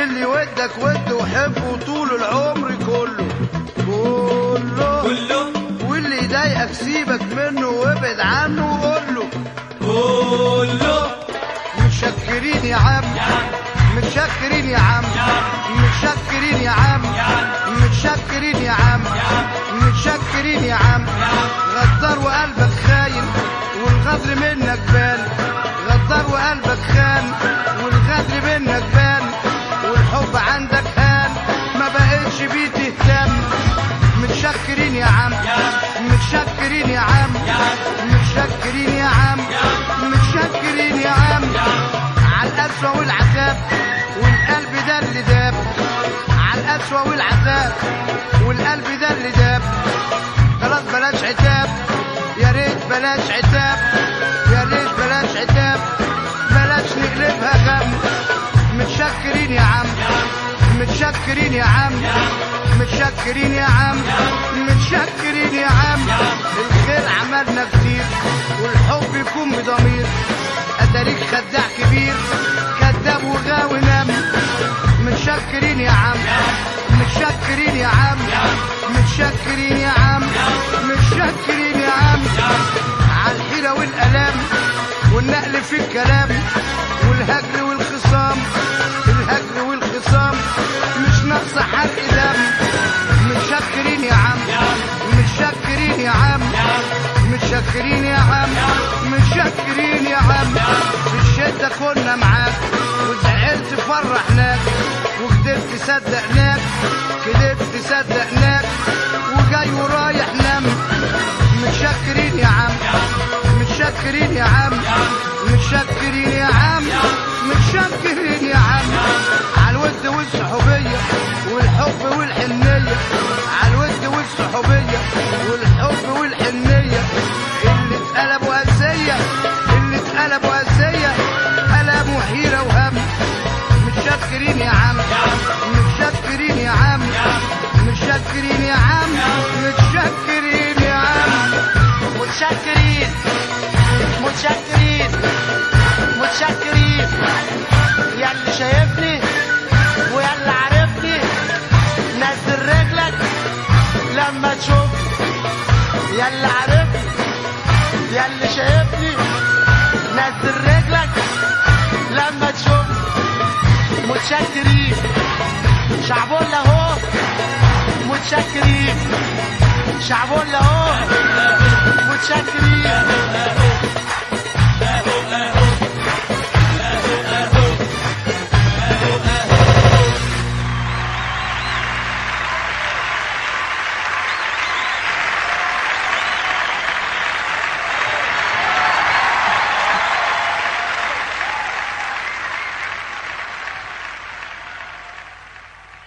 اللي ودك ود وحبه طول العمر كله كله كله، واللي يضايقك سيبك منه وابعد عنه وقوله كله. متشكرين يا عم، متشكرين يا عم، متشكرين يا عم، متشكرين يا عم، متشكرين يا عم. غدار وقلبك خاين والغدر منك بان، غدار وقلبك خان والغدر منك بان، والحب عندك هان ما بقتش بيه تهتم. متشكرين يا عم، متشكرين يا عم، متشكرين يا عم، متشكرين يا عم. على القسوة والعذاب والقلب ده اللي داب، على القسوة والعذاب والقلب ده اللي داب. خلاص بلاش عتاب، يا ريت بلاش عتاب، يا ريت بلاش عتاب، بلاش نقلبها غم. متشكرين يا عم، متشكرين يا عم، متشكرين يا عم، متشكرين يا عم. الخير عملنا كتير والحب يكون بضمير، اتاريك خداع كبير كذاب وغاوي نام. متشكرين يا عم، متشكرين يا عم، متشكرين يا عم، متشكرين يا عم. على الحيرة والألام والنقل في الكلام والهجر والخصام، الهجر والخصام مش ناقصة حرق دم. متشكرين يا عم، متشكرين يا عم، متشكرين يا عم، متشكرين يا عم. في الشدة كنا معاك وزعلت فرحناك، وكدبت صدقناك، كدبت صدقناك، وجاي ورايح نام. متشكرين يا عم، متشكرين يا عم، متشكرين يا عم، متشكرين يا عم. عالود والصحوبية والحب والحنية، عالود والصحوبية والحب والحنية. اللي اتقلبوا أذية، اللي اتقلبوا أذية، قلبوا حيرة وهم. متشكرين يا عم، متشكرين يا عم، متشكرين يا عم، متشكرين يا عم. متشكرين متشكرين متشكرين يا اللي شايفني ويا اللي عارفني، نزل رجلك لما تشوفني. يا اللي عارفني يا اللي شايفني، نزل رجلك لما تشوفني. متشكرين شعبولة اهو، متشكرين شعبولة اهو، متشكرين.